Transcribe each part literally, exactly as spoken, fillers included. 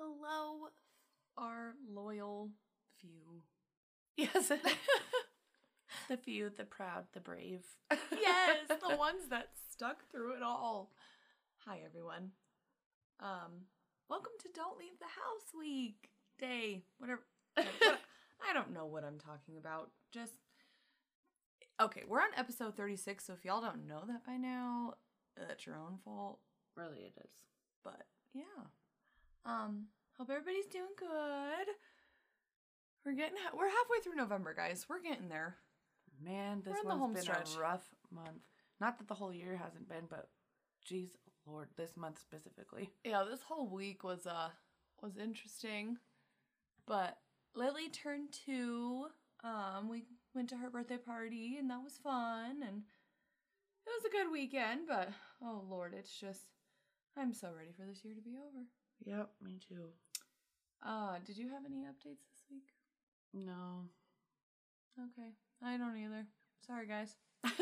Hello, our loyal few. Yes. The few, the proud, the brave. Yes, the ones that stuck through it all. Hi, everyone. Um, welcome to Don't Leave the House Week, day, whatever. I don't know what I'm talking about. Just, okay, we're on episode thirty-six, so if y'all don't know that by now, that's your own fault. Really, it is. But, yeah. Um, hope everybody's doing good. We're getting, we're halfway through November, guys. We're getting there. Man, this We're in the one's home been stretch. a rough month. Not that the whole year hasn't been, but geez, Lord, this month specifically. Yeah, this whole week was uh was interesting. But Lily turned two. Um, we went to her birthday party, and that was fun, and it was a good weekend. But oh Lord, it's just I'm so ready for this year to be over. Yep, me too. Uh, did you have any updates this week? No. Okay, I don't either. Sorry, guys.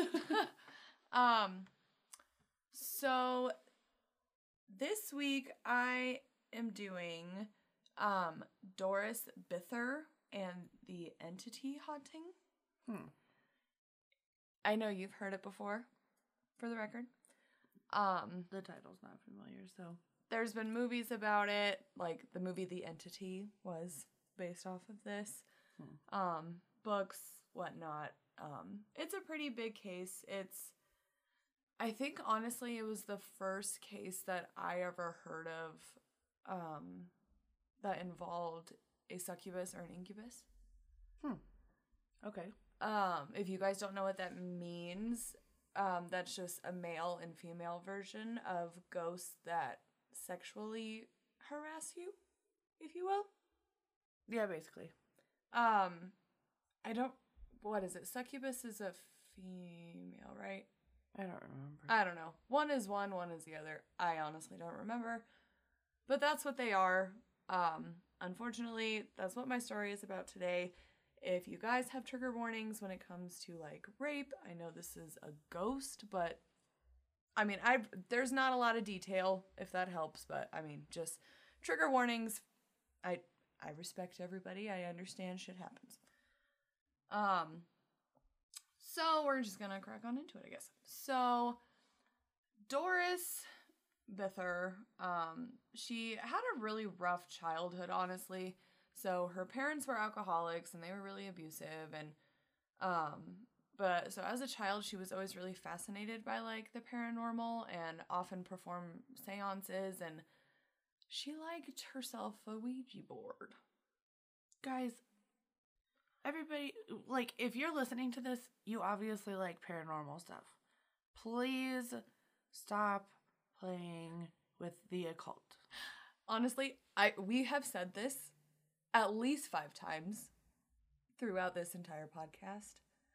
um, so this week I am doing um Doris Bither and the Entity Haunting. Hmm. I know you've heard it before, for the record. Um, The title's not familiar, so. there's been movies about it, like the movie The Entity was based off of this. Hmm. Um, books, whatnot. Um, it's a pretty big case. It's, I think honestly, it was the first case that I ever heard of, um, that involved a succubus or an incubus. Hmm. Okay. Um, if you guys don't know what that means, um, that's just a male and female version of ghosts that sexually harass you, if you will. Yeah, basically. Um, I don't, what is it? Succubus is a female, right? I don't remember. I don't know. One is one, one is the other. I honestly don't remember. But that's what they are. Um, unfortunately, that's what my story is about today. If you guys have trigger warnings when it comes to like rape, I know this is a ghost, but I mean, I there's not a lot of detail if that helps, but I mean, just trigger warnings. I I respect everybody. I understand shit happens. Um, so we're just gonna crack on into it, I guess. So Doris Bither, um, she had a really rough childhood, honestly. So her parents were alcoholics and they were really abusive, and um, but so as a child, she was always really fascinated by like the paranormal and often performed seances, and she liked herself a Ouija board. Guys, everybody, like, if you're listening to this, you obviously like paranormal stuff. Please stop playing with the occult. Honestly, I we have said this at least five times throughout this entire podcast.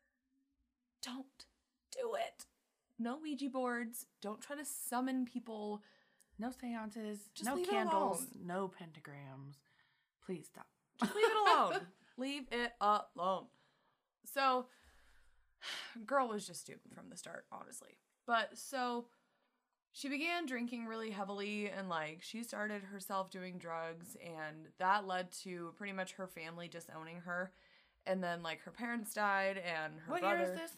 Don't do it. No Ouija boards. Don't try to summon people. No seances, Just no leave it candles, alone. no pentagrams. Please stop. Just leave it alone. Leave it alone. So, girl was just doomed from the start, honestly. But so she began drinking really heavily, and like she started herself doing drugs, and that led to pretty much her family disowning her. And then like her parents died, and her What brother. year is this?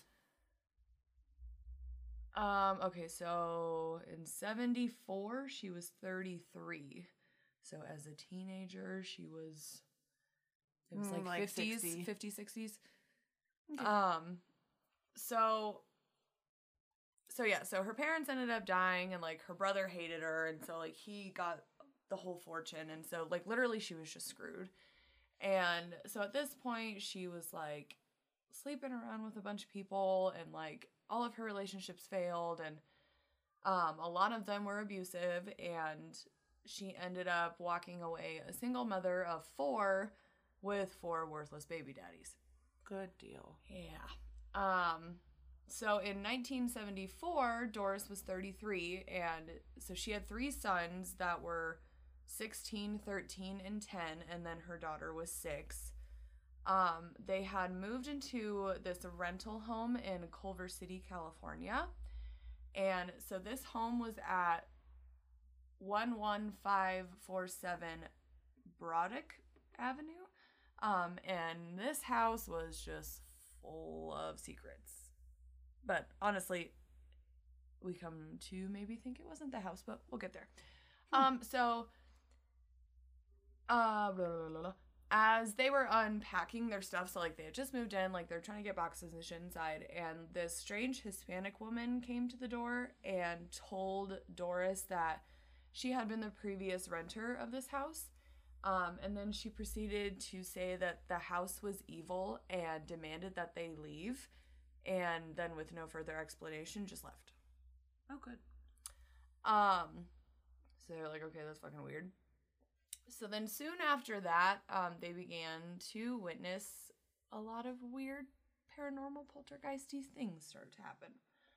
Um, okay, so in seventy-four, she was thirty-three. So as a teenager, she was, it was Mm, like, like fifties, sixty. fifties, sixties. Okay. Um, so, so yeah, so her parents ended up dying, and like her brother hated her, and so like he got the whole fortune, and so like literally she was just screwed. And so at this point, she was like sleeping around with a bunch of people, and like all of her relationships failed, and um, a lot of them were abusive, and she ended up walking away a single mother of four with four worthless baby daddies. Good deal. Yeah. Um, so in nineteen seventy-four, Doris was thirty-three, and so she had three sons that were sixteen, thirteen, and ten, and then her daughter was six. Um, they had moved into this rental home in Culver City, California. And so this home was at one one five four seven Broderick Avenue. Um, and this house was just full of secrets. But honestly, we come to maybe think it wasn't the house, but we'll get there. Hmm. Um, so, uh, blah, blah, blah, blah. As they were unpacking their stuff, so like they had just moved in, like they're trying to get boxes and shit inside, and this strange Hispanic woman came to the door and told Doris that she had been the previous renter of this house. Um, and then she proceeded to say that the house was evil and demanded that they leave, and then with no further explanation, just left. Oh, good. Um, so they're like, okay, that's fucking weird. So then soon after that, um, they began to witness a lot of weird paranormal poltergeisty things start to happen.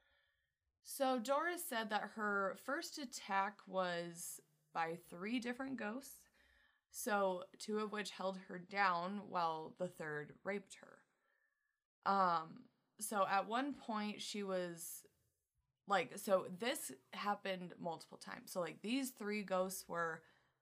So Doris said that her first attack was by three different ghosts. So two of which held her down while the third raped her. Um, so at one point she was like, so this happened multiple times. So like these three ghosts were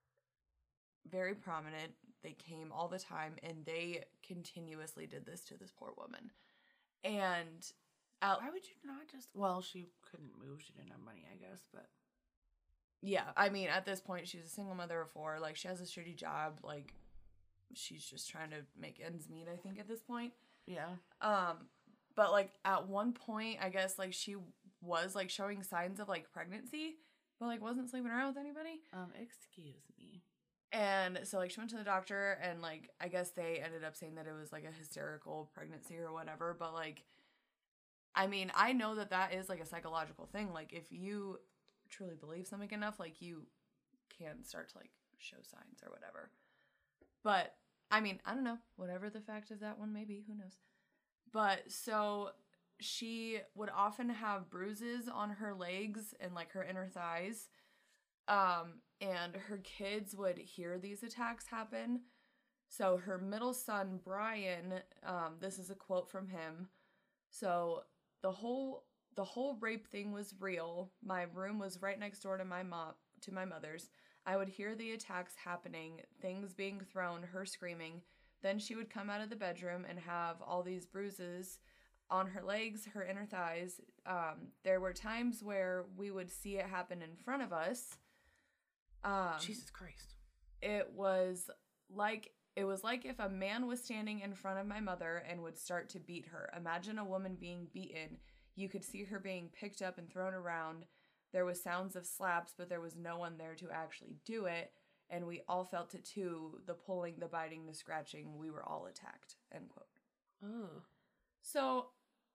very prominent. They came all the time and they continuously did this to this poor woman. And at, why would you not just, well, she couldn't move. She didn't have money, I guess, but. Yeah, I mean, at this point, she's a single mother of four. Like, she has a shitty job. Like, she's just trying to make ends meet, I think, at this point. Yeah. Um, but, like, at one point, I guess, like, she was, like, showing signs of, like, pregnancy, but, like, wasn't sleeping around with anybody. Um, excuse me. And so, like, she went to the doctor, and, like, I guess they ended up saying that it was, like, a hysterical pregnancy or whatever. But, like, I mean, I know that that is, like, a psychological thing. Like, if you truly believe something enough, like, you can start to, like, show signs or whatever. But I mean, I don't know, whatever the fact of that one may be, who knows. But so she would often have bruises on her legs and like her inner thighs, um and her kids would hear these attacks happen. So her middle son Brian, um this is a quote from him, so the whole The whole rape thing was real. My room was right next door to my mom, to my mother's. I would hear the attacks happening, things being thrown, her screaming. Then she would come out of the bedroom and have all these bruises on her legs, her inner thighs. Um, there were times where we would see it happen in front of us. Um, Jesus Christ. It was like it was like if a man was standing in front of my mother and would start to beat her. Imagine a woman being beaten. You could see her being picked up and thrown around. There was sounds of slaps, but there was no one there to actually do it. And we all felt it too. The pulling, the biting, the scratching. We were all attacked. End quote. Oh. So,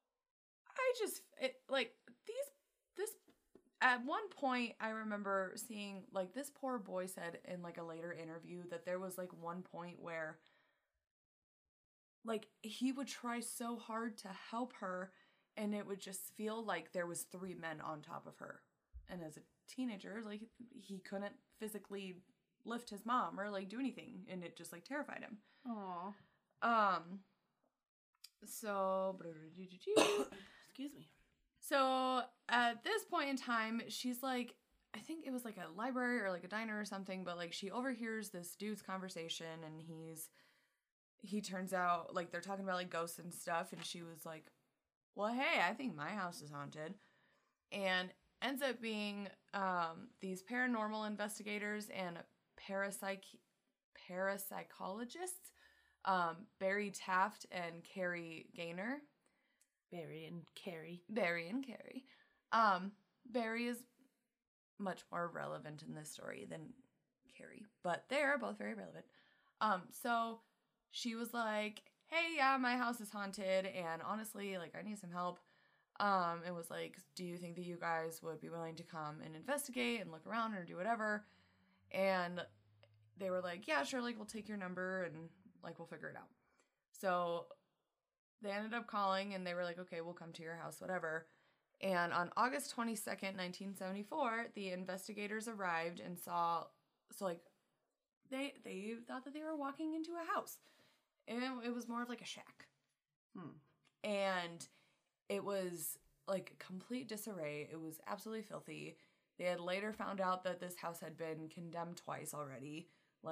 I just, it, like, these, this, at one point, I remember seeing, like, this poor boy said in, like, a later interview that there was, like, one point where, like, he would try so hard to help her, and it would just feel like there was three men on top of her. And as a teenager, like, he couldn't physically lift his mom or, like, do anything. And it just, like, terrified him. Aww. Um, so... Excuse me. So, at this point in time, she's, like... I think it was, like, a library or, like, a diner or something. But, like, she overhears this dude's conversation. And he's... He turns out... Like, they're talking about, like, ghosts and stuff. And she was, like... Well, hey, I think my house is haunted. And ends up being um, these paranormal investigators and parapsych- parapsychologists, um, Barry Taft and Carrie Gaynor. Barry and Carrie. Barry and Carrie. Um, Barry is much more relevant in this story than Carrie, but they're both very relevant. Um, so she was like, hey, yeah, my house is haunted, and honestly, like, I need some help. Um, it was like, do you think that you guys would be willing to come and investigate and look around or do whatever? And they were like, yeah, sure, like, we'll take your number and, like, we'll figure it out. So they ended up calling, and they were like, okay, we'll come to your house, whatever. And on August twenty-second, nineteen seventy-four, the investigators arrived and saw, so, like, they, they thought that they were walking into a house. And it was more of like a shack. Hmm. And it was like complete disarray. It was absolutely filthy. They had later found out that this house had been condemned twice already. Like,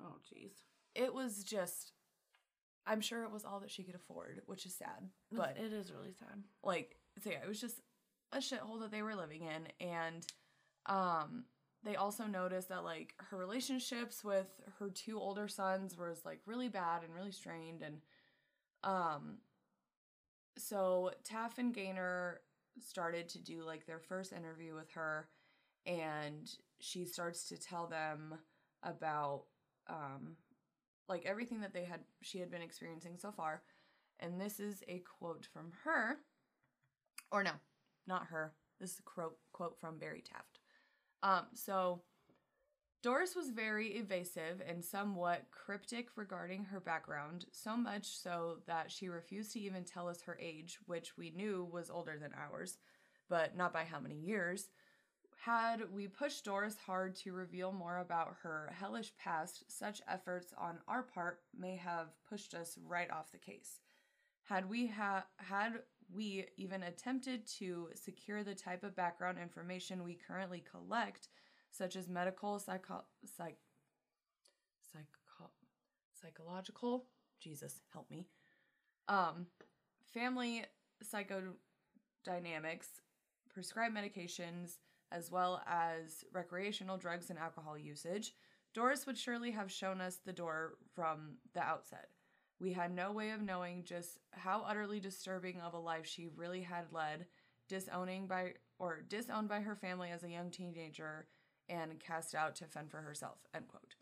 Oh, jeez. It was just, I'm sure it was all that she could afford, which is sad. But it is really sad. Like, so yeah, it was just a shithole that they were living in. And um, they also noticed that, like, her relationships with her two older sons was, like, really bad and really strained. And um, so Taff and Gaynor started to do, like, their first interview with her. And she starts to tell them about, um, like, everything that they had, she had been experiencing so far. And this is a quote from her. Or no, not her. This is a quote, quote from Barry Taft. Um, so, Doris was very evasive and somewhat cryptic regarding her background, so much so that she refused to even tell us her age, which we knew was older than ours, but not by how many years. Had we pushed Doris hard to reveal more about her hellish past, such efforts on our part may have pushed us right off the case. Had we ha- had we even attempted to secure the type of background information we currently collect, such as medical, psycho- psych- psycho- psychological, Jesus, help me, um, family psychodynamics, prescribed medications, as well as recreational drugs and alcohol usage, Doris would surely have shown us the door from the outset. We had no way of knowing just how utterly disturbing of a life she really had led, disowning by or disowned by her family as a young teenager and cast out to fend for herself, end quote.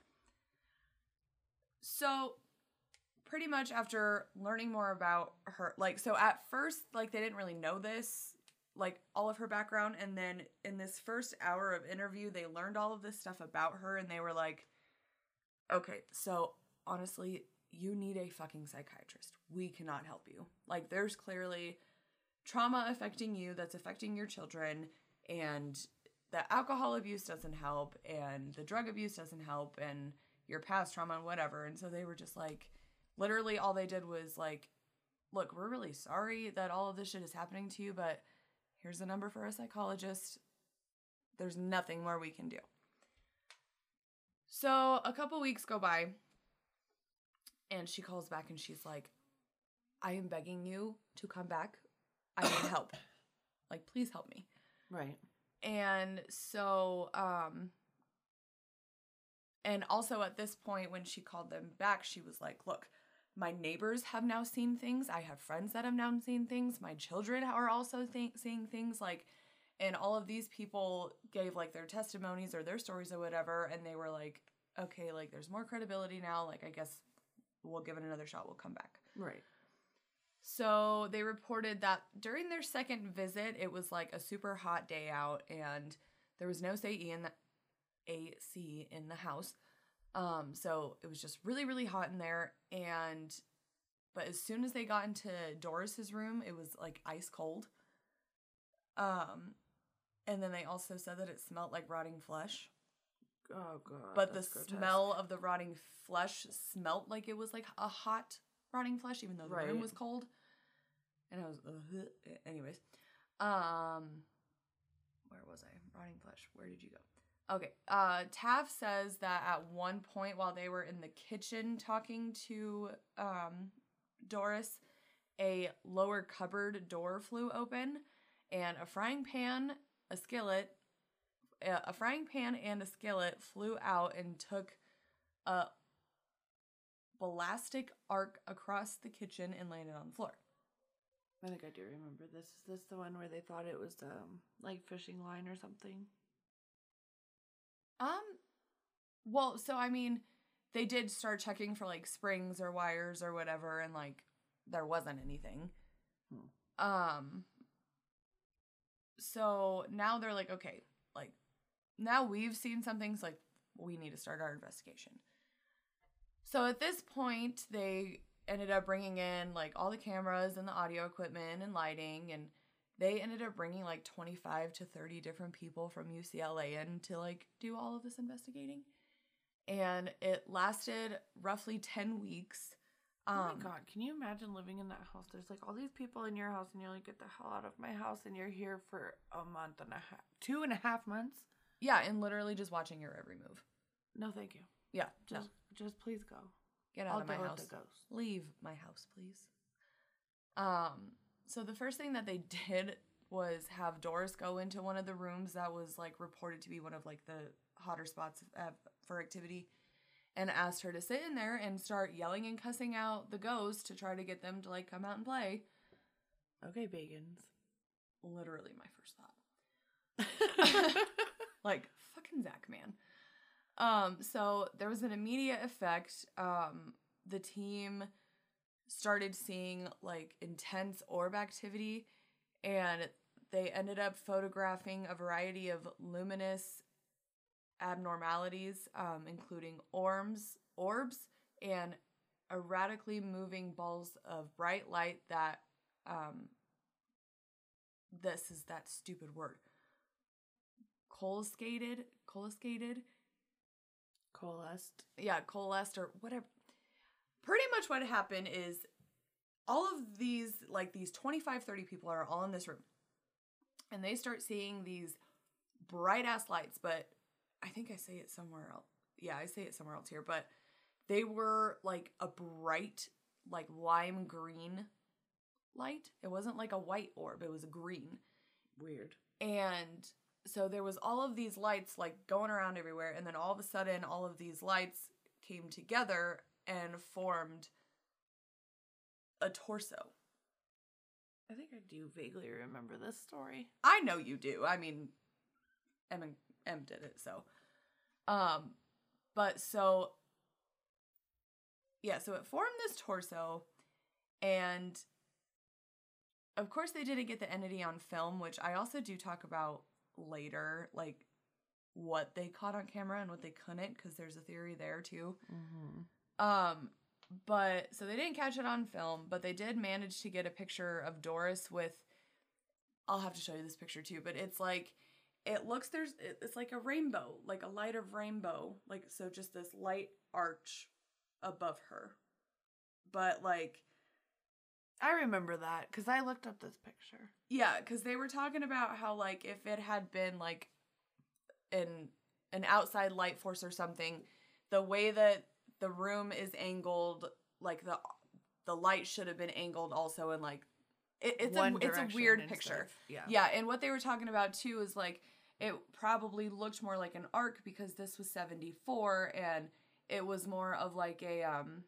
So, pretty much after learning more about her, like, so at first, like, they didn't really know this, like, all of her background, and then in this first hour of interview, they learned all of this stuff about her, and they were like, okay, so, honestly, you need a fucking psychiatrist. We cannot help you. Like, there's clearly trauma affecting you that's affecting your children, and the alcohol abuse doesn't help, and the drug abuse doesn't help, and your past trauma and whatever. And so they were just like, literally all they did was like, look, we're really sorry that all of this shit is happening to you, but here's the number for a psychologist. There's nothing more we can do. So a couple weeks go by, and she calls back and she's like, I am begging you to come back. I need help. Like, please help me. Right. And so, um, and also at this point when she called them back, she was like, look, my neighbors have now seen things. I have friends that have now seen things. My children are also th- seeing things, like, and all of these people gave, like, their testimonies or their stories or whatever, and they were like, okay, like, there's more credibility now. Like, I guess we'll give it another shot. We'll come back. Right. So they reported that during their second visit, it was like a super hot day out, and there was no A C in the A C in the house. Um, so it was just really, really hot in there. And but as soon as they got into Doris's room, it was like ice cold. Um, and then they also said that it smelled like rotting flesh. Oh god. But the grotesque. smell of the rotting flesh smelled like it was like a hot rotting flesh, even though the right. room was cold. And I was, uh, anyways. Um, where was I? Rotting flesh. Where did you go? Okay. Uh, Taft says that at one point while they were in the kitchen talking to um, Doris, a lower cupboard door flew open, and a frying pan, a skillet, a frying pan and a skillet flew out and took a ballistic arc across the kitchen and landed on the floor. I think I do remember this. Is this the one where they thought it was um like fishing line or something? Um, well, so I mean, they did start checking for like springs or wires or whatever, and like there wasn't anything. Hmm. Um, so now they're like, okay, like now we've seen some things, like we need to start our investigation. So at this point, they ended up bringing in like all the cameras and the audio equipment and lighting, and they ended up bringing like twenty-five to thirty different people from U C L A in to like do all of this investigating. And it lasted roughly ten weeks. Um, oh my god, can you imagine living in that house? There's like all these people in your house and you're like, get the hell out of my house, and you're here for a month and a half, two and a half months? Yeah, and literally just watching your every move. No, thank you. Yeah, Just, no. just please go. Get out I'll of my deal house. with the ghost. Leave my house, please. Um, so the first thing that they did was have Doris go into one of the rooms that was like reported to be one of like the hotter spots of, for activity, and asked her to sit in there and start yelling and cussing out the ghosts to try to get them to like come out and play. Okay, Bagans. Literally my first thought. Like, fucking Zach, man. Um, so there was an immediate effect. Um, the team started seeing like intense orb activity, and they ended up photographing a variety of luminous abnormalities, um, including orbs, orbs, and erratically moving balls of bright light that, um, this is that stupid word, coalescated, coalescated, Coalesced. yeah, coalesced or whatever. Pretty much what happened is all of these, like these twenty-five, thirty people are all in this room, and they start seeing these bright ass lights, but I think I say it somewhere else. Yeah, I say it somewhere else here, but they were like a bright, like lime green light. It wasn't like a white orb, it was a green. Weird. And so there was all of these lights like going around everywhere, and then all of a sudden all of these lights came together and formed a torso. I think I do vaguely remember this story. I know you do. I mean, Em and Em did it, so. Um, but so, yeah, so it formed this torso, and of course they didn't get the entity on film, which I also do talk about later, like what they caught on camera and what they couldn't, because there's a theory there too. Mm-hmm. Um, but so they didn't catch it on film, but they did manage to get a picture of Doris with, I'll have to show you this picture too, but it's like, it looks, there's, it's like a rainbow, like a light of rainbow, like, so just this light arch above her. But like, I remember that because I looked up this picture. yeah, because they were talking about how like if it had been like an an outside light force or something, the way that the room is angled, like the the light should have been angled also, and like it, it's One a it's a weird picture. Of, yeah, yeah, and what they were talking about too is like it probably looked more like an arc because this was seventy-four, and it was more of like a um.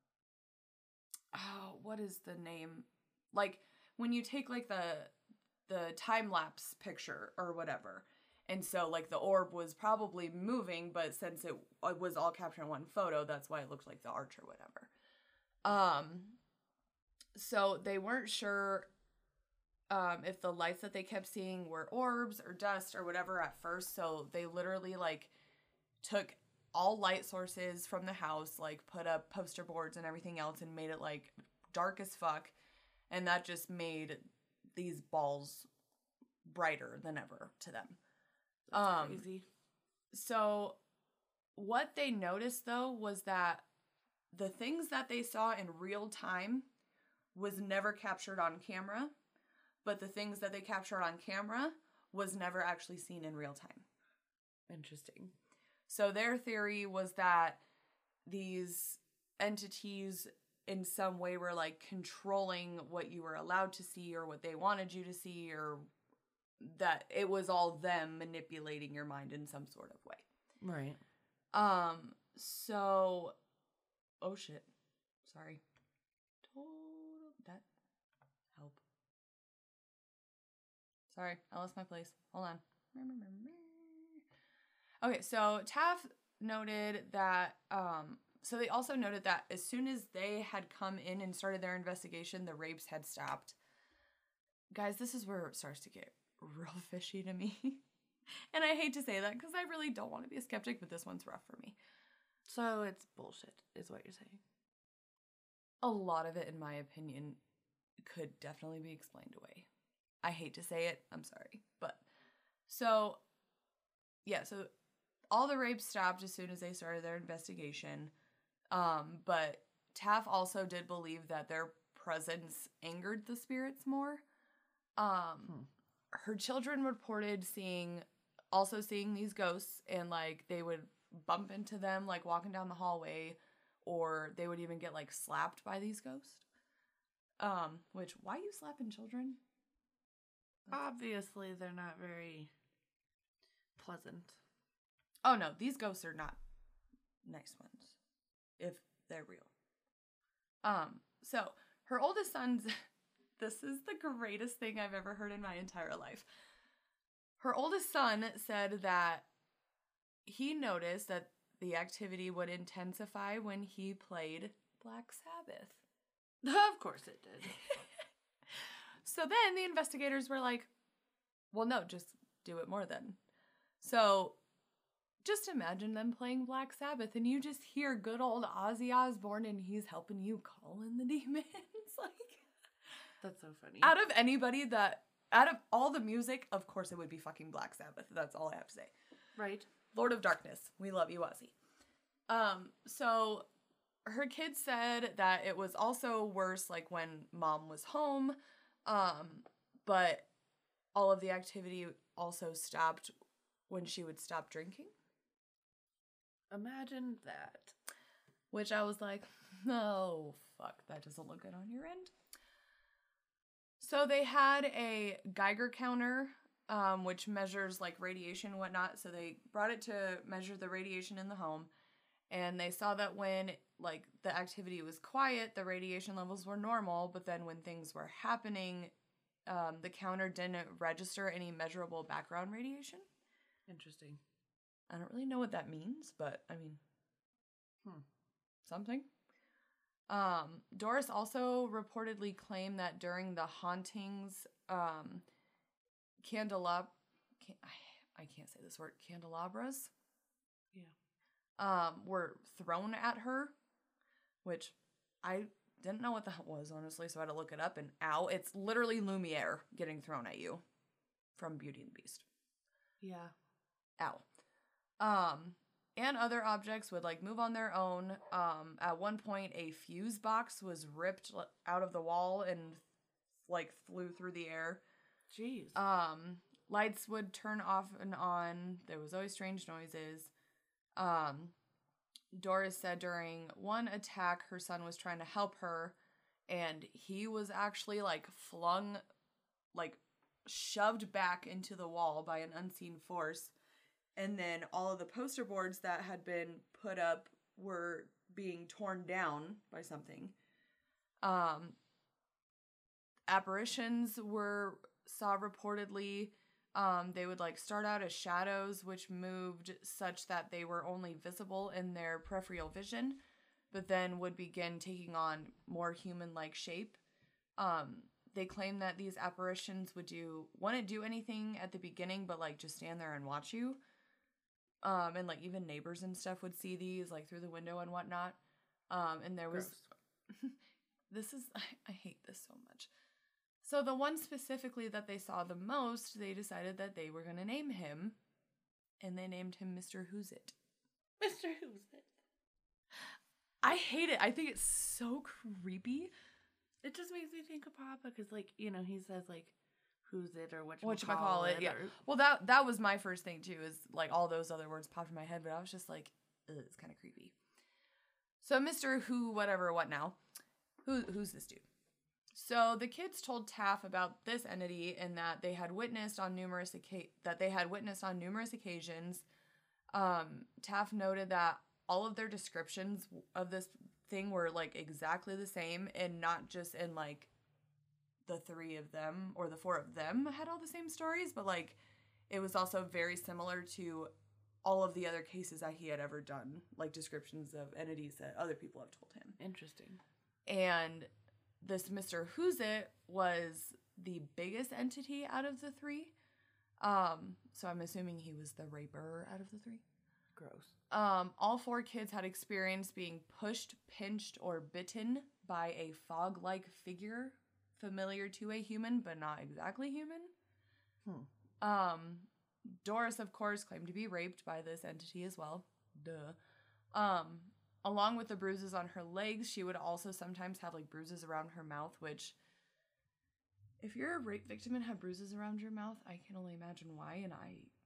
Oh, what is the name? Like when you take like the the time lapse picture or whatever. And so like the orb was probably moving, but since it, it was all captured in one photo, that's why it looked like the arch or whatever. Um so they weren't sure um if the lights that they kept seeing were orbs or dust or whatever at first, so they literally like took all light sources from the house, like put up poster boards and everything else and made it like dark as fuck. And that just made these balls brighter than ever to them. That's um, crazy. So what they noticed though was that the things that they saw in real time was never captured on camera, but the things that they captured on camera was never actually seen in real time. Interesting. So their theory was that these entities in some way were like controlling what you were allowed to see or what they wanted you to see, or that it was all them manipulating your mind in some sort of way. Right. Um, so, oh shit. Sorry. Total, that help. Sorry, I lost my place. Hold on. Okay, so Taft noted that, um, so they also noted that as soon as they had come in and started their investigation, the rapes had stopped. Guys, this is where it starts to get real fishy to me. And I hate to say that because I really don't want to be a skeptic, but this one's rough for me. So it's bullshit, is what you're saying. A lot of it, in my opinion, could definitely be explained away. I hate to say it. I'm sorry. But, so, yeah, so all the rapes stopped as soon as they started their investigation. Um, but Taft also did believe that their presence angered the spirits more. Um, hmm. Her children reported seeing, also seeing these ghosts, and like they would bump into them, like, walking down the hallway, or they would even get, like, slapped by these ghosts. Um, which, why you slapping children? Obviously, they're not very pleasant. Oh, no, these ghosts are not nice ones, if they're real. Um, so, her oldest son's... This is the greatest thing I've ever heard in my entire life. Her oldest son said that he noticed that the activity would intensify when he played Black Sabbath. Of course it did. So then the investigators were like, well, no, just do it more then. So just imagine them playing Black Sabbath and you just hear good old Ozzy Osbourne and he's helping you call in the demons. Like, that's so funny. Out of anybody that, out of all the music, of course it would be fucking Black Sabbath. That's all I have to say. Right. Lord of Darkness. We love you, Ozzy. Um, so her kids said that it was also worse, like, when mom was home, um, but all of the activity also stopped when she would stop drinking. Imagine that. Which I was like, oh, fuck, that doesn't look good on your end. So they had a Geiger counter, um, which measures, like, radiation and whatnot, so they brought it to measure the radiation in the home. And they saw that when, like, the activity was quiet, the radiation levels were normal, but then when things were happening, um, the counter didn't register any measurable background radiation. Interesting. I don't really know what that means, but, I mean, hmm, something. Um, Doris also reportedly claimed that during the hauntings, um, candelab- can- I, I can't say this word, candelabras? Yeah. Um, were thrown at her, which I didn't know what the hell was, honestly, so I had to look it up, and ow, it's literally Lumiere getting thrown at you from Beauty and the Beast. Yeah. Ow. Um, and other objects would, like, move on their own. Um, at one point, a fuse box was ripped out of the wall and, like, flew through the air. Jeez. Um, lights would turn off and on. There was always strange noises. Um, Doris said during one attack, her son was trying to help her, and he was actually, like, flung, like, shoved back into the wall by an unseen force, and then all of the poster boards that had been put up were being torn down by something. Um, apparitions were saw reportedly. Um, they would, like, start out as shadows, which moved such that they were only visible in their peripheral vision, but then would begin taking on more human-like shape. Um, they claim that these apparitions would do, wouldn't do anything at the beginning, but, like, just stand there and watch you. Um, and, like, even neighbors and stuff would see these, like, through the window and whatnot. Um, and there was, this is, I, I hate this so much. So the one specifically that they saw the most, they decided that they were going to name him, and they named him Mister Who's It. Mister Who's It. I hate it. I think it's so creepy. It just makes me think of Papa, because, like, you know, he says, like, who's it or what What you call it, yeah. Or... Well, that that was my first thing, too, is, like, all those other words popped in my head, but I was just like, ugh, it's kind of creepy. So Mister Who, whatever, what now? Who Who's this dude? So the kids told Taff about this entity and that they had witnessed on numerous oca- that they had witnessed on numerous occasions. Um, Taff noted that all of their descriptions of this thing were, like, exactly the same, and not just in, like, the three of them or the four of them had all the same stories, but, like, it was also very similar to all of the other cases that he had ever done, like, descriptions of entities that other people have told him. Interesting. And this Mister Who's It was the biggest entity out of the three. Um, so I'm assuming he was the raper out of the three. Gross. Um, all four kids had experienced being pushed, pinched, or bitten by a fog-like figure familiar to a human, but not exactly human. Hmm. Um, Doris, of course, claimed to be raped by this entity as well. Duh. Um, along with the bruises on her legs, she would also sometimes have, like, bruises around her mouth, which, if you're a rape victim and have bruises around your mouth, I can only imagine why, and I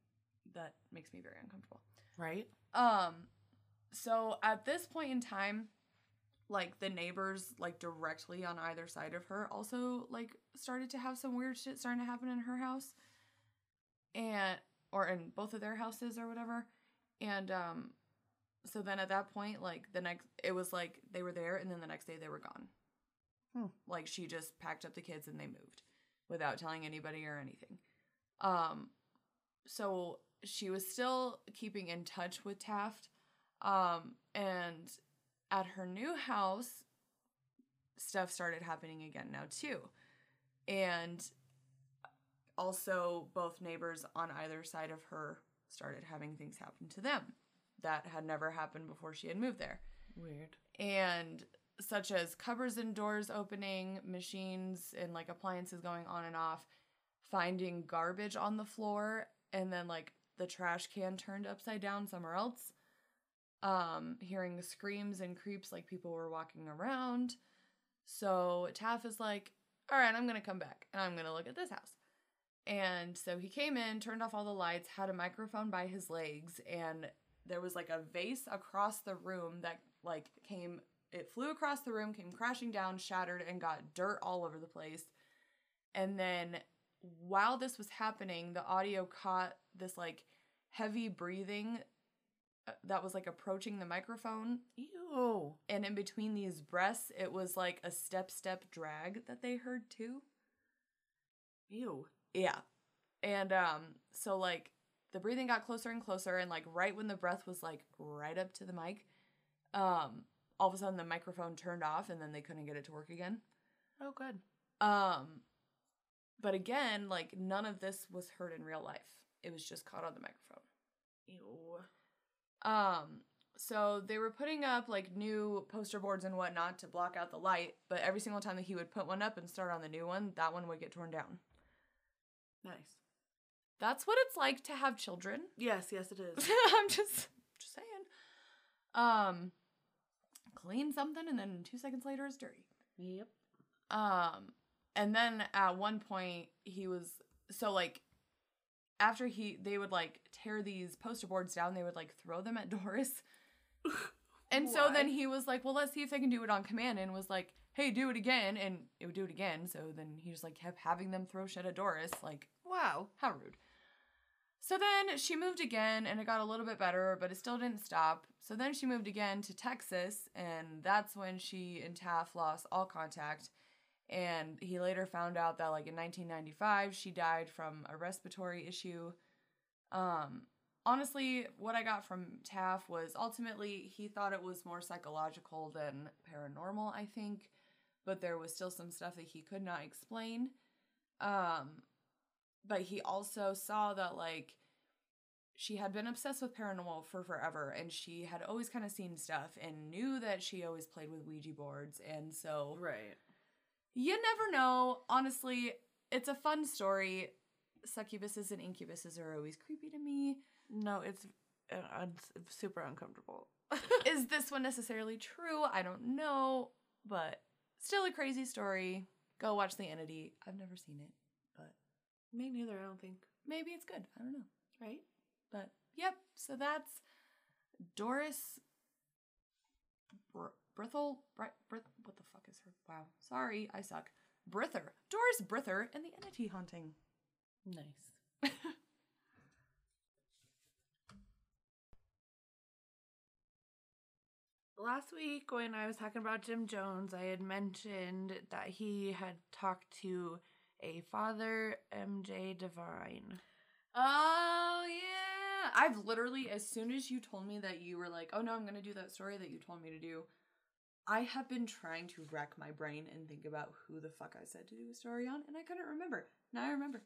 that makes me very uncomfortable. Right. Um, so at this point in time, like, the neighbors, like, directly on either side of her also, like, started to have some weird shit starting to happen in her house. And, or in both of their houses or whatever. And, um, so then at that point, like, the next, it was like they were there and then the next day they were gone. Hmm. Like, she just packed up the kids and they moved without telling anybody or anything. Um, so she was still keeping in touch with Taft. Um, and at her new house, stuff started happening again now too. And also both neighbors on either side of her started having things happen to them that had never happened before she had moved there. Weird. And such as cupboards and doors opening, machines and like appliances going on and off, finding garbage on the floor, and then like the trash can turned upside down somewhere else. Um, hearing screams and creeps like people were walking around. So Taff is like, all right, I'm going to come back and I'm going to look at this house. And so he came in, turned off all the lights, had a microphone by his legs, and there was like a vase across the room that like came, it flew across the room, came crashing down, shattered, and got dirt all over the place. And then while this was happening, the audio caught this like heavy breathing that was like approaching the microphone. Ew. And in between these breaths, it was like a step-step drag that they heard too. Ew. Yeah. And um, so like the breathing got closer and closer, and like right when the breath was like right up to the mic, um, all of a sudden the microphone turned off and then they couldn't get it to work again. Oh, good. Um, but again, like none of this was heard in real life. It was just caught on the microphone. Ew. Um, so they were putting up like new poster boards and whatnot to block out the light, but every single time that he would put one up and start on the new one, that one would get torn down. Nice. That's what it's like to have children. Yes, yes, it is. I'm just, just saying. Um, clean something and then two seconds later it's dirty. Yep. Um, and then at one point he was, so like, after he, they would like tear these poster boards down, they would like throw them at Doris. And Why? so then he was like, well, let's see if they can do it on command, and was like, hey, do it again. And it would do it again. So then he just like kept having them throw shit at Doris. Like, wow. How rude. So then she moved again and it got a little bit better, but it still didn't stop. So then she moved again to Texas, and that's when she and Taft lost all contact. And he later found out that like in nineteen ninety-five, she died from a respiratory issue. Um, honestly, what I got from Taft was ultimately he thought it was more psychological than paranormal, I think. But there was still some stuff that he could not explain. Um, but he also saw that like she had been obsessed with paranormal for forever, and she had always kind of seen stuff and knew that she always played with Ouija boards. And so... Right. You never know. Honestly, it's a fun story. Succubuses and incubuses are always creepy to me. No, it's, uh, it's super uncomfortable. Is this one necessarily true? I don't know, but still a crazy story. Go watch The Entity. I've never seen it, but me neither, I don't think. Maybe it's good. I don't know. Right? But, yep. So that's Doris Br- Brithel? Br- Brith- what the fuck is her? Wow. Sorry, I suck. Brither. Doris Brither and The Entity Haunting. Nice. Last week, when I was talking about Jim Jones, I had mentioned that he had talked to a Father M J Divine. Oh, yeah. I've literally, as soon as you told me that you were like, oh no, I'm going to do that story that you told me to do, I have been trying to rack my brain and think about who the fuck I said to do a story on, and I couldn't remember. Now I remember.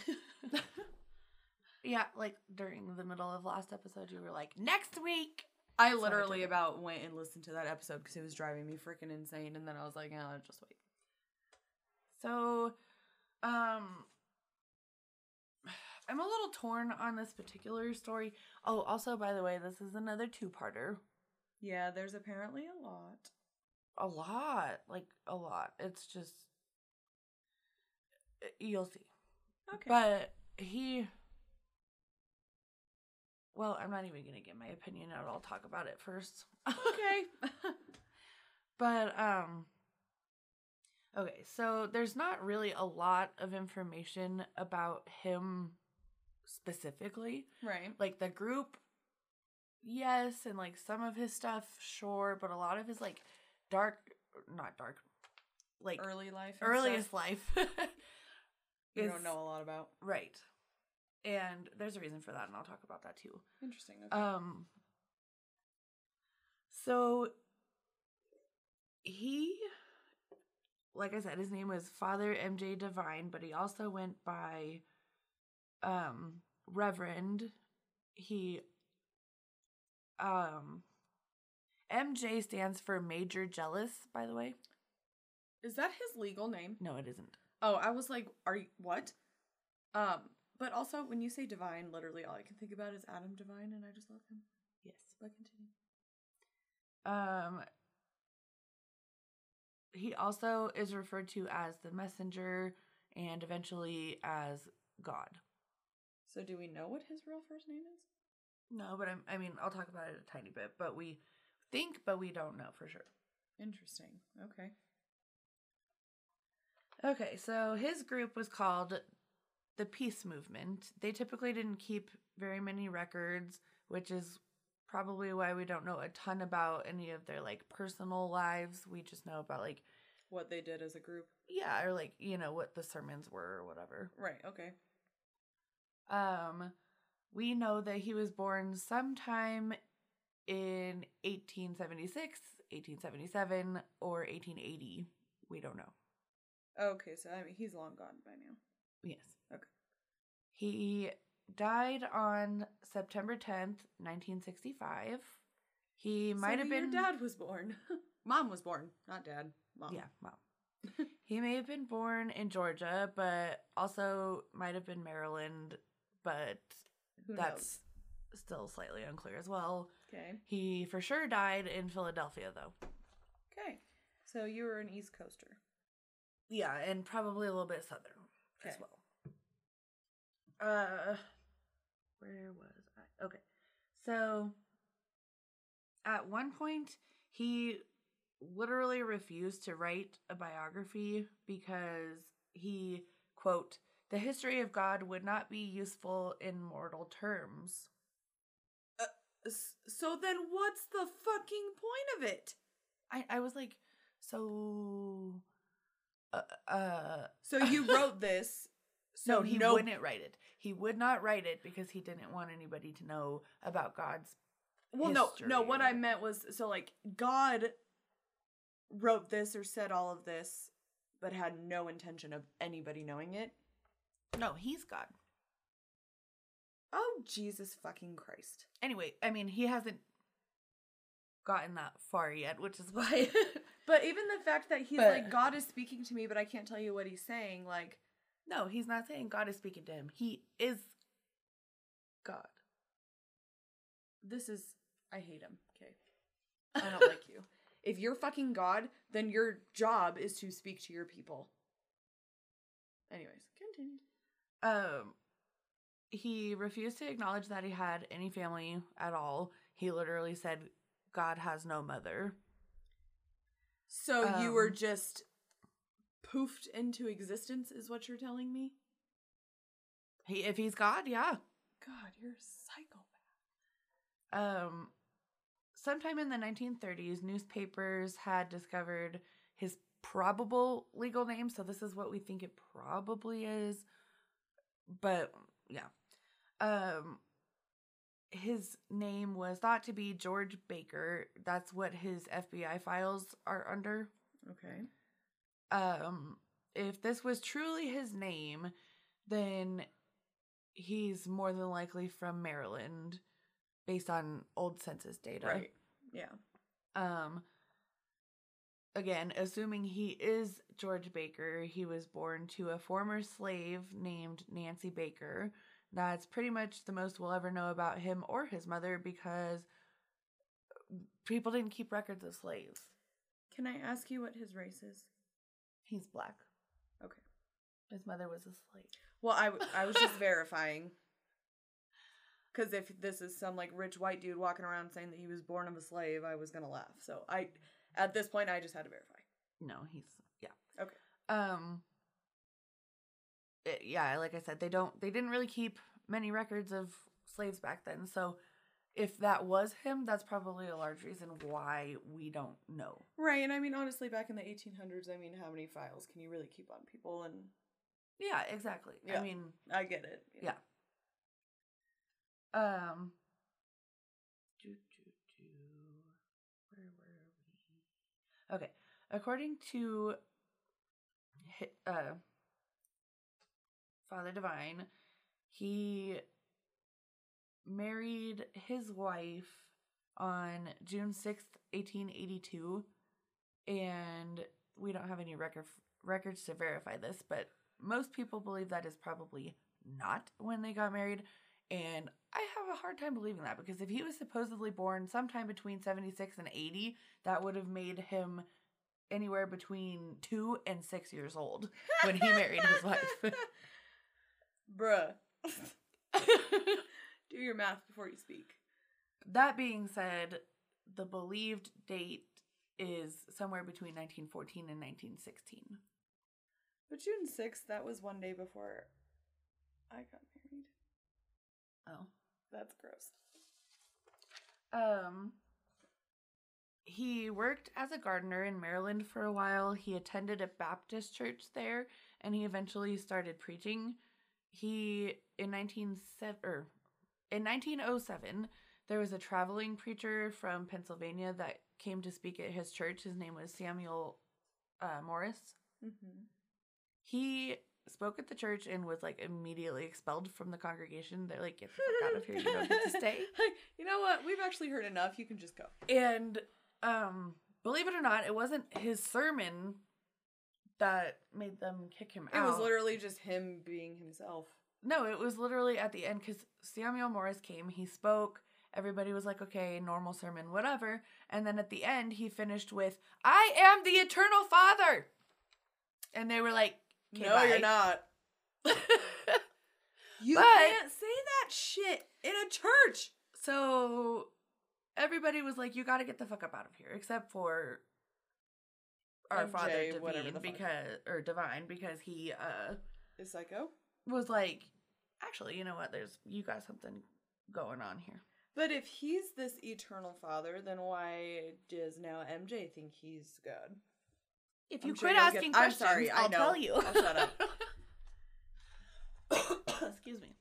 Yeah, like during the middle of last episode, you were like, next week! I literally about went and listened to that episode because it was driving me freaking insane, and then I was like, oh, just wait. So, um, I'm a little torn on this particular story. Oh, also, by the way, this is another two-parter. Yeah, there's apparently a lot. A lot. Like, a lot. It's just, you'll see. Okay. But he, well, I'm not even going to give my opinion out. I'll talk about it first. Okay. But, um, okay, so there's not really a lot of information about him specifically. Right. Like, the group, yes, and, like, some of his stuff, sure, but a lot of his, like, dark, not dark, like, Early life. and earliest stuff life. You is- don't know a lot about. Right. And there's a reason for that, and I'll talk about that too. Interesting. Okay. Um, so he, like I said, his name was Father M J Divine, but he also went by um Reverend. He um M J stands for Major Jealous, by the way. Is that his legal name? No, it isn't. Oh, I was like, are you what? Um, but also when you say divine, literally all I can think about is Adam Devine, and I just love him. Yes. But continue. Um he also is referred to as the messenger and eventually as God. So do we know what his real first name is? No, but I'm, I mean, I'll talk about it a tiny bit, but we think, but we don't know for sure. Interesting. Okay. Okay, so his group was called the Peace Movement. They typically didn't keep very many records, which is probably why we don't know a ton about any of their, like, personal lives. We just know about, like, What they did as a group. yeah, or, like, you know, what the sermons were or whatever. Right. Okay. Um, we know that he was born sometime in eighteen seventy-six, eighteen seventy-seven, or eighteen eighty. We don't know. Okay, so I mean he's long gone by now. Yes. Okay. He died on September tenth, nineteen sixty-five. He So might have your been... dad was born. Mom was born, not dad. Mom. Yeah, mom. He may have been born in Georgia, but also might have been Maryland, but Who that's still slightly unclear as well. Okay. He for sure died in Philadelphia, though. Okay. So you were an East Coaster. Yeah, and probably a little bit southern as Okay. well. Uh, where was I? Okay. So, at one point, he literally refused to write a biography because he, quote, the history of God would not be useful in mortal terms. So then what's the fucking point of it? I, I was like, so... Uh, uh, So you wrote this. So no, he no, wouldn't write it. He would not write it because he didn't want anybody to know about God's Well, history. no, no. What I meant was, so like God wrote this or said all of this, but had no intention of anybody knowing it. No, he's God. Oh, Jesus fucking Christ. Anyway, I mean, he hasn't gotten that far yet, which is why. But even the fact that he's But- like, God is speaking to me, but I can't tell you what he's saying, like, No, he's not saying God is speaking to him. He is God. this is, I hate him, okay? I don't like you. If you're fucking God, then your job is to speak to your people. Anyways, continue. Um, he refused to acknowledge that he had any family at all. He literally said, God has no mother. So you were Um, just poofed into existence, is what you're telling me? He, if he's God, yeah. God, you're a psychopath. Um, sometime in the nineteen thirties, newspapers had discovered his probable legal name. So this is what we think it probably is. But yeah. Um, his name was thought to be George Baker. That's what his F B I files are under. Okay. Um, if this was truly his name, then he's more than likely from Maryland based on old census data. Right. Yeah. Um, again, assuming he is George Baker, he was born to a former slave named Nancy Baker. That's pretty much the most we'll ever know about him or his mother because people didn't keep records of slaves. Can I ask you what his race is? He's black. Okay. His mother was a slave. Well, I, w- I was just verifying. Because if this is some, like, rich white dude walking around saying that he was born of a slave, I was gonna laugh. So I, at this point, I just had to verify. No, he's, yeah. Okay. Um, it, yeah, like I said, they don't, they didn't really keep many records of slaves back then. So if that was him, that's probably a large reason why we don't know. Right, and I mean, honestly, back in the eighteen hundreds, I mean, how many files can you really keep on people? And yeah, exactly. yeah, I mean, I get it. Yeah. yeah. Um. Do, do, do. Where were we? Okay. According to uh, Father Divine, he married his wife on June sixth, eighteen eighty-two, and we don't have any record records to verify this, but most people believe that is probably not when they got married, and I have a hard time believing that, because if he was supposedly born sometime between seventy-six and eighty, that would have made him anywhere between two and six years old when he married his wife. Bruh. Do your math before you speak. That being said, the believed date is somewhere between nineteen fourteen and nineteen sixteen. But June sixth, that was one day before I got married. Oh. That's gross. Um, he worked as a gardener in Maryland for a while. He attended a Baptist church there, and he eventually started preaching. He, in nineteen or in nineteen oh seven, there was a traveling preacher from Pennsylvania that came to speak at his church. His name was Samuel uh, Morris. Mm-hmm. He spoke at the church and was, like, immediately expelled from the congregation. They're like, get the fuck out of here. You don't get to stay. Like, you know what? We've actually heard enough. You can just go. And um, believe it or not, it wasn't his sermon that made them kick him It out. was literally just him being himself. No, it was literally at the end, because Samuel Morris came, he spoke, everybody was like, okay, normal sermon, whatever, and then at the end, he finished with, I am the eternal Father! And they were like, okay, no, bye. you're not. You But- can't say that shit in a church! So, everybody was like, you gotta get the fuck up out of here, except for our M J, Father whatever Divine, the fuck. because, or Divine, because he, uh, Is Psycho? was like, actually, you know what, there's, you got something going on here. But if he's this eternal father, then why does now M J think he's God? If I'm you sure quit you'll asking get- I'm questions, sorry, I I'll know. tell you. I'll shut up. Excuse me.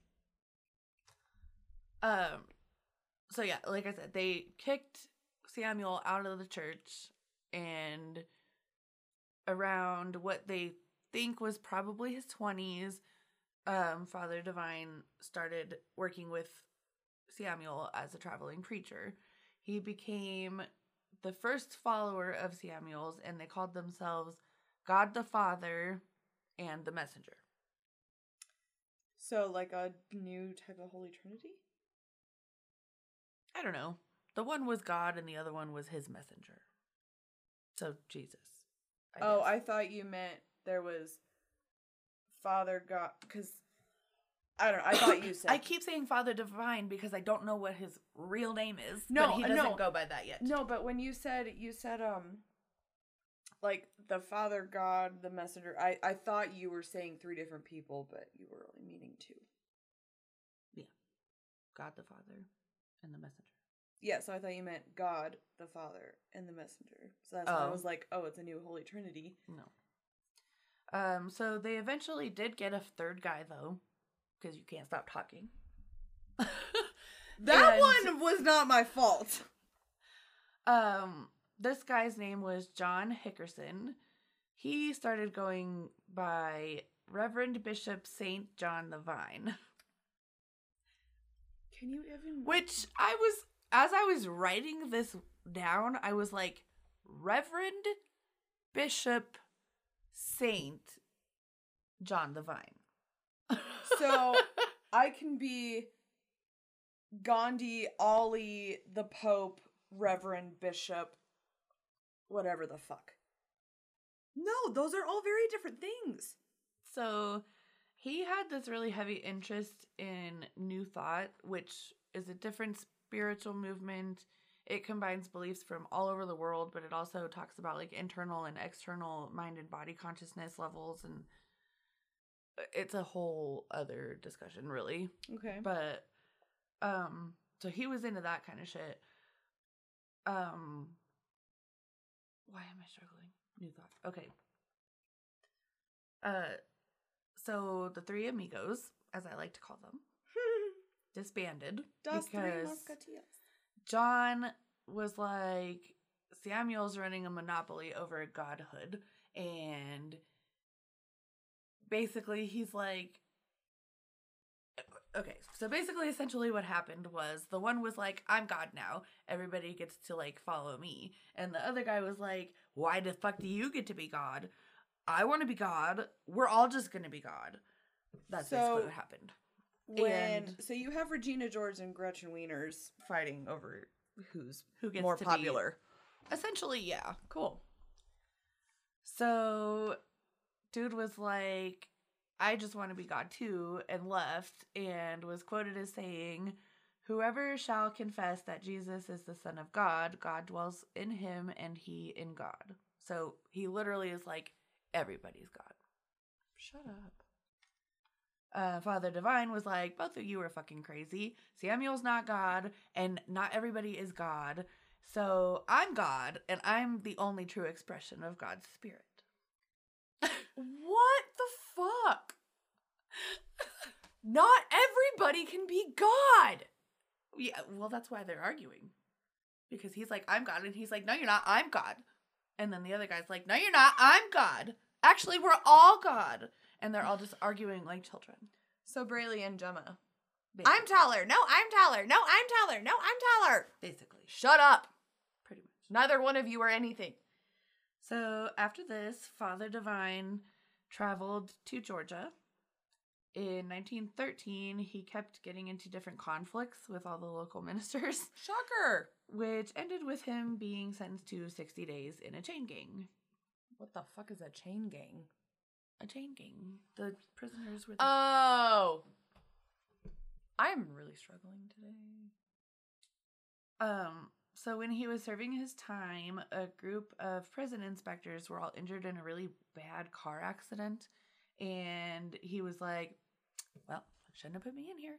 Um, so yeah, like I said, they kicked Samuel out of the church, and around what they think was probably his twenties, um, Father Divine started working with Samuel as a traveling preacher. He became the first follower of Samuel's, and they called themselves God the Father and the Messenger. So, like a new type of Holy Trinity? I don't know. The one was God and the other one was his messenger. So, Jesus. I oh, guess. I thought you meant there was Father God, because I don't know. I thought you said. I keep saying Father Divine because I don't know what his real name is. No, but he doesn't no. go by that yet. No, but when you said, you said, um, like the Father God, the messenger, I, I thought you were saying three different people, but you were only meaning two. Yeah. God the Father and the messenger. Yeah, so I thought you meant God, the Father, and the messenger. So that's why I Oh. was like, oh, it's a new Holy Trinity. No. Um, so they eventually did get a third guy, though, because you can't stop talking. That And- one was not my fault. Um, this guy's name was John Hickerson. He started going by Reverend Bishop Saint John the Vine, Can you even... which I was, as I was writing this down, I was like, Reverend Bishop Saint John the Vine. So, I can be Gandhi, Ollie, the Pope, Reverend Bishop, whatever the fuck. No, those are all very different things. So He had this really heavy interest in New Thought, which is a different spiritual movement. It combines beliefs from all over the world, but it also talks about like internal and external mind and body consciousness levels, and it's a whole other discussion, really. Okay. But um so he was into that kind of shit. Um why am I struggling? New Thought. Okay. Uh so the three amigos, as I like to call them, disbanded Das Three because Musketeers. John was like, Samuel's running a monopoly over godhood, and basically he's like, okay, so basically essentially what happened was the one was like, I'm God now, everybody gets to like follow me, and the other guy was like, why the fuck do you get to be God? I want to be God, we're all just gonna be God. That's So, basically what happened. When And- so you have Regina George and Gretchen Wieners fighting over who's Who gets more to popular. be, essentially, yeah. Cool. So dude was like, I just want to be God too, and left, and was quoted as saying, whoever shall confess that Jesus is the Son of God, God dwells in him and he in God. So he literally is like, everybody's God. Shut up. Uh, Father Divine was like, both of you are fucking crazy. Samuel's not God, and not everybody is God. So I'm God, and I'm the only true expression of God's spirit. What the fuck? Not everybody can be God. Yeah, well, that's why they're arguing. Because he's like, I'm God, and he's like, no, you're not, I'm God. And then the other guy's like, no, you're not, I'm God. Actually, we're all God. And they're all just arguing like children. So Braley and Gemma. Basically. I'm taller. No, I'm taller. No, I'm taller. No, I'm taller. Basically. Shut up. Pretty much. Neither one of you are anything. So after this, Father Divine traveled to Georgia. In nineteen thirteen, he kept getting into different conflicts with all the local ministers, Shocker. which ended with him being sentenced to sixty days in a chain gang. What the fuck is a chain gang? A chain gang. The prisoners were the- Oh. I'm really struggling today. Um, so when he was serving his time, a group of prison inspectors were all injured in a really bad car accident. And he was like, well, shouldn't have put me in here.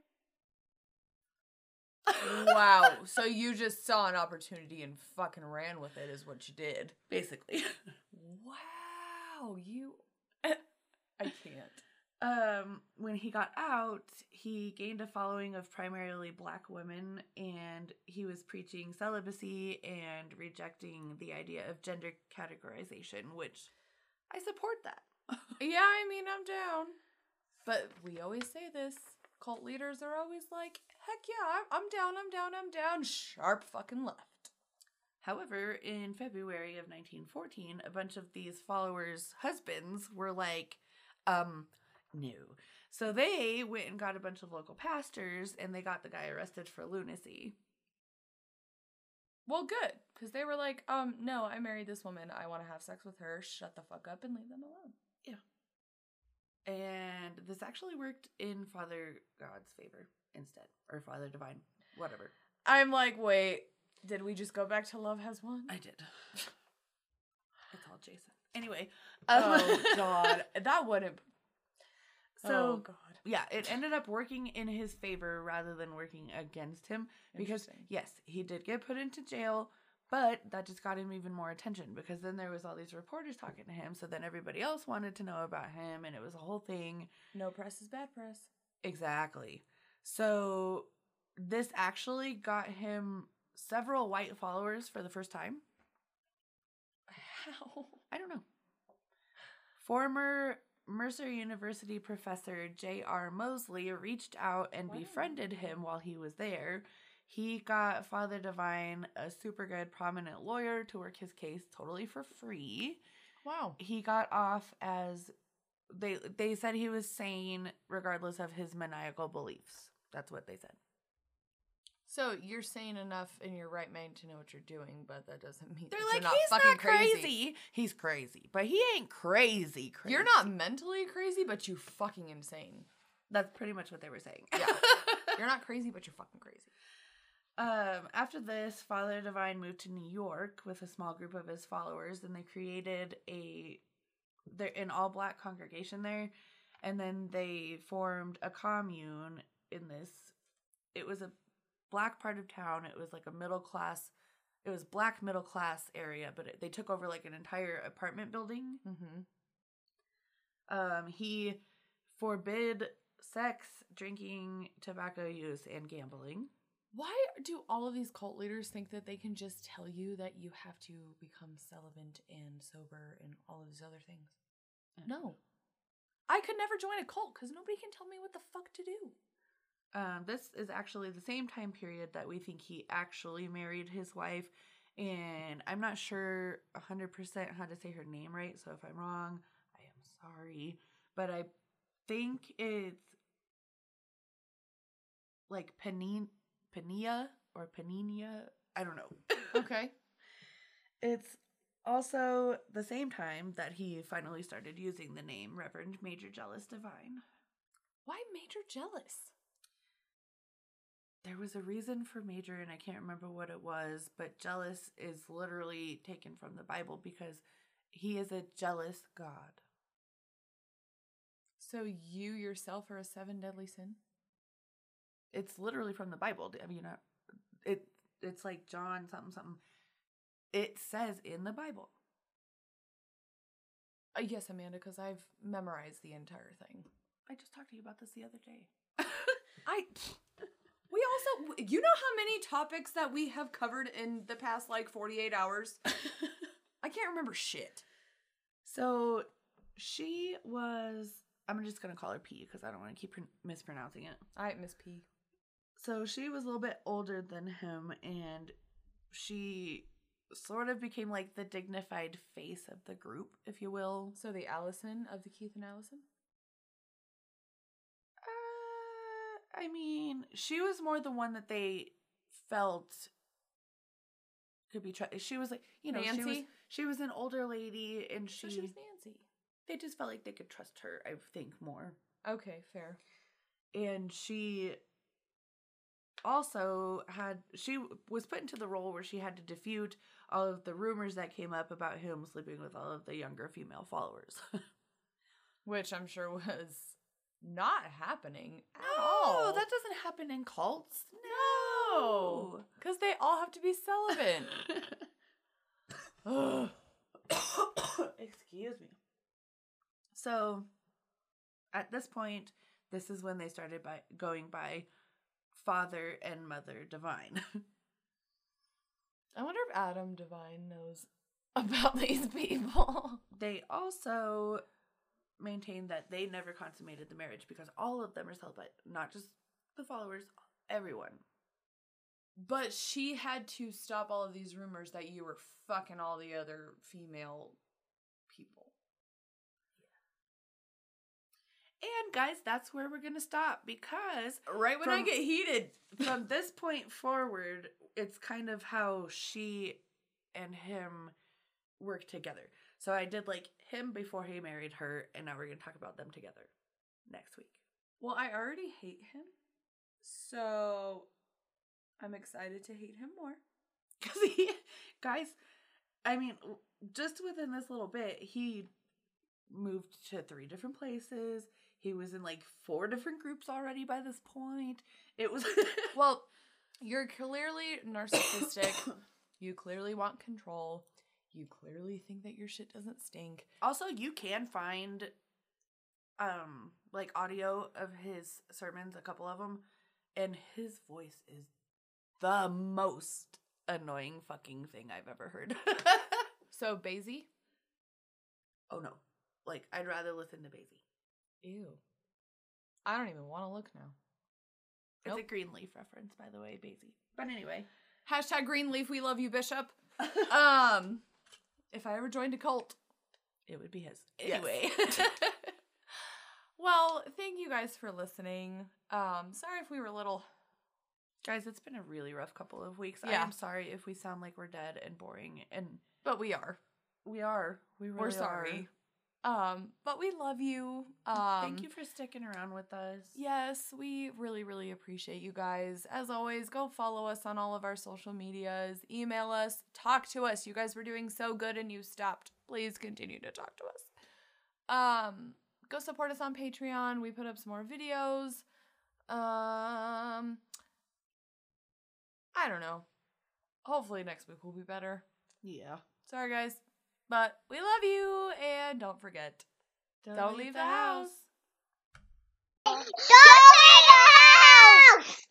Wow. So you just saw an opportunity and fucking ran with it is what you did. Basically. Wow. You... I can't. Um, when he got out, he gained a following of primarily black women, and he was preaching celibacy and rejecting the idea of gender categorization, which I support that. Yeah, I mean, I'm down. But we always say this. Cult leaders are always like, heck yeah, I'm, I'm down, I'm down, I'm down. Sharp fucking left. However, in February of nineteen fourteen, a bunch of these followers' husbands were like, um, no. So they went and got a bunch of local pastors, and they got the guy arrested for lunacy. Well, good. Because they were like, um, no, I married this woman. I want to have sex with her. Shut the fuck up and leave them alone. And this actually worked in Father God's favor instead. Or Father Divine. Whatever. I'm like, wait, did we just go back to Love Has Won? I did. It's all Jason. Anyway. Um, Oh, God. That wouldn't... So, oh, God. yeah, it ended up working in his favor rather than working against him. Because, Interesting. yes, he did get put into jail, but that just got him even more attention. Because then there was all these reporters talking to him, so then everybody else wanted to know about him, and it was a whole thing. No press is bad press. Exactly. So, this actually got him several white followers for the first time. How? I don't know. Former Mercer University professor J R Mosley reached out and Wow. befriended him while he was there. He got Father Divine, a super good prominent lawyer, to work his case totally for free. Wow. He got off as they they said he was sane regardless of his maniacal beliefs. That's what they said. So you're sane enough in your right mind to know what you're doing, but that doesn't mean They're that like, you're not he's fucking not crazy. crazy. He's crazy, but he ain't crazy crazy. You're not mentally crazy, but you fucking insane. That's pretty much what they were saying. Yeah. You're not crazy, but you're fucking crazy. Um, after this, Father Divine moved to New York with a small group of his followers, and they created a they're an all-black congregation there, and then they formed a commune in this. It was a black part of town. It was like a middle class. It was black middle class area, but it, they took over like an entire apartment building. Mm-hmm. Um, he forbid sex, drinking, tobacco use, and gambling. Why do all of these cult leaders think that they can just tell you that you have to become celibate and sober and all of these other things? No. I could never join a cult because nobody can tell me what the fuck to do. Um, this is actually the same time period that we think he actually married his wife. And I'm not sure one hundred percent how to say her name right. So if I'm wrong, I am sorry. But I think it's like Penin- Penia or Peninia. I don't know. Okay. It's also the same time that he finally started using the name Reverend Major Jealous Divine. Why Major Jealous? There was a reason for Major, and I can't remember what it was, but jealous is literally taken from the Bible because he is a jealous God. So you yourself are a seven deadly sin? It's literally from the Bible. I mean, uh, it it's like John something something. It says in the Bible. Uh, yes, Amanda, because I've memorized the entire thing. I just talked to you about this the other day. I... We also, you know how many topics that we have covered in the past, like, forty-eight hours? I can't remember shit. So, she was, I'm just going to call her P because I don't want to keep pr- mispronouncing it. All right, Miss P. So, she was a little bit older than him, and she sort of became, like, the dignified face of the group, if you will. So the Allison of the Keith and Allison? I mean, she was more the one that they felt could be trusted. She was like, you know, Nancy? she was she was an older lady, and she, So she was Nancy. They just felt like they could trust her, I think, more. Okay, fair. And she also had she was put into the role where she had to defute all of the rumors that came up about him sleeping with all of the younger female followers. Which I'm sure was not happening at no, all. that doesn't happen in cults. No. Because they all have to be celibate. Ugh. Excuse me. So, at this point, this is when they started by going by Father and Mother Divine. I wonder if Adam Divine knows about these people. They also maintain that they never consummated the marriage because all of them are celibate, not just the followers, everyone. But she had to stop all of these rumors that you were fucking all the other female people. Yeah. And guys, that's where we're going to stop because right when from, I get heated. From this point forward, it's kind of how she and him work together. So I did like him before he married her, and now we're going to talk about them together next week. Well, I already hate him, so I'm excited to hate him more. Because he, guys, I mean, just within this little bit, he moved to three different places. He was in like four different groups already by this point. It was, well, you're clearly narcissistic. You clearly want control. You clearly think that your shit doesn't stink. Also, you can find um like audio of his sermons, a couple of them, and his voice is the most annoying fucking thing I've ever heard. So, Basie? Oh no. Like, I'd rather listen to Basie. Ew. I don't even want to look now. It's Nope. a Greenleaf reference, by the way, Basie. But anyway. Hashtag Greenleaf, we love you, Bishop. um... If I ever joined a cult, it would be his. Anyway. Yes. Well, thank you guys for listening. Um, sorry if we were a little Guys, it's been a really rough couple of weeks. I Yeah. am sorry if we sound like we're dead and boring, and But we are. we are. We really We're sorry. Um, but we love you. Um, are. Thank you for sticking around with us. Yes, we really, really appreciate you guys. As always, go follow us on all of our social medias. Email us. Talk to us. You guys were doing so good and you stopped. Please continue to talk to us. Um, go support us on Patreon. We put up some more videos. Um, I don't know. Hopefully next week will be better. Yeah. Sorry, guys. But we love you, and don't forget, Don't, don't leave the house. Don't leave the house!